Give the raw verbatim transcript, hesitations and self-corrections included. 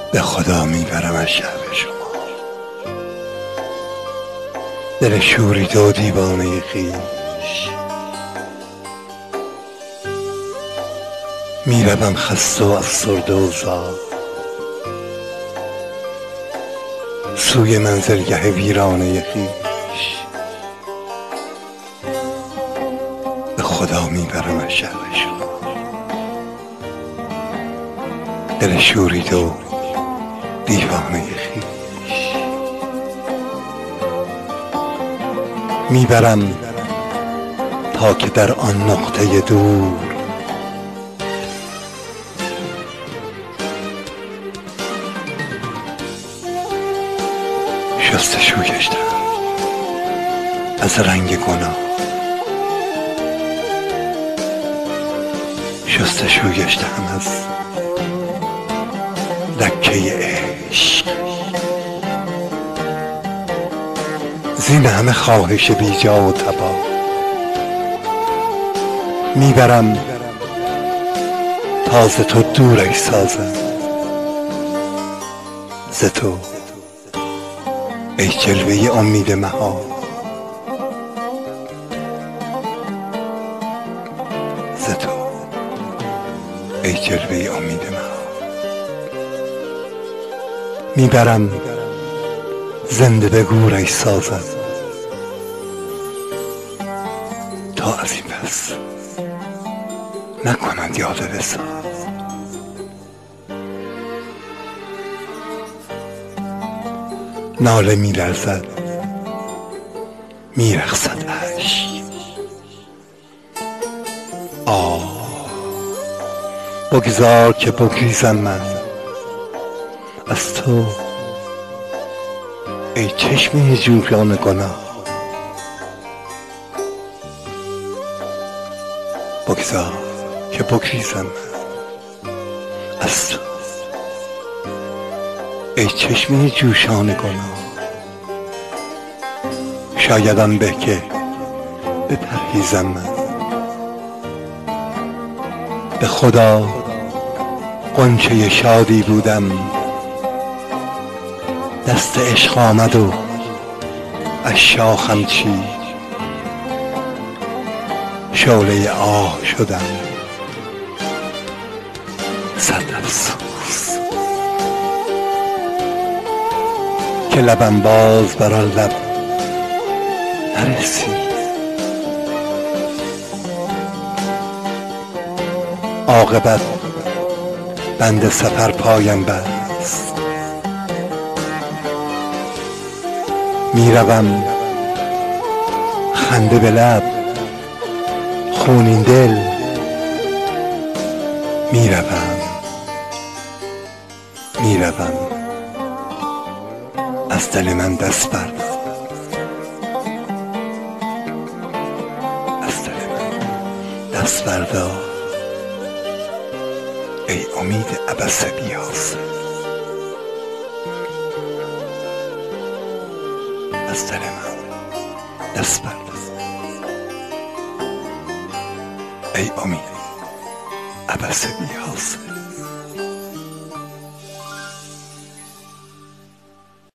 به خدا میبرم از شهر شما دل شوریده و دیوانه خویش. میروم خسته و افسرده و زار سوی منزلگه ویرانه خویش. به خدا میبرم از شهر شما دل شوریده و دیوانه خویش. میبرم تا که در آن نقطه دور شستشو گشتم از رنگ گناه، شستشو گشتم از لکه عشق. زین همه خواهش بیجا و تبا میبرم تا ز تو دورش سازم، ز تو ای جلوه امید مها، ز تو ای جلوه امید مها. میبرم زنده به گورش سازم تا از این پس نکنند یاد وصال. ناله می لرزد می رقصد اشک، آه بگذار که بگریزم من از تو ای چشمه جویان گناه. بگذار که بگریزم من از تو ای چشمه جوشان گناه. شاید آن به که بپرهیزم من، به خدا غنچه شادی بودم، دست عشق آمد و از شاخم چید، شعله آه شدم صد افسوس که لبم باز بر آن لب نرسید. عاقبت بند سفر پایم بست، میروم خنده به لب خونین دل، میروم میروم از دل من دست بردار، از دل من دست بردار ای امید عبث بیاس. از دل من دست بردار ای امید عبث بیاس.